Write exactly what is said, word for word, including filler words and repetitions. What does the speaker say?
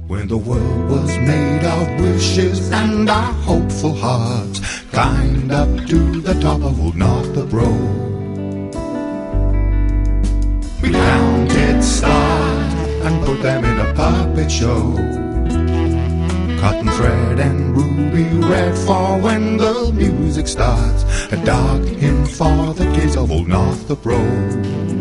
When the world was made of wishes and our hopeful hearts climbed up to the top of old Northrop Road. We counted stars and put them in a puppet show. Cotton thread and ruby red for when the music starts. A dark hymn for the kids of old Northrop Road.